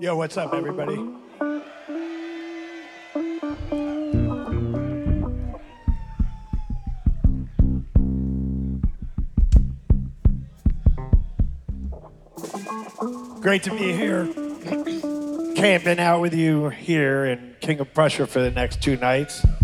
Yo, what's up, everybody? Great to be here, camping out with you here in King of Prussia for the next 2 nights.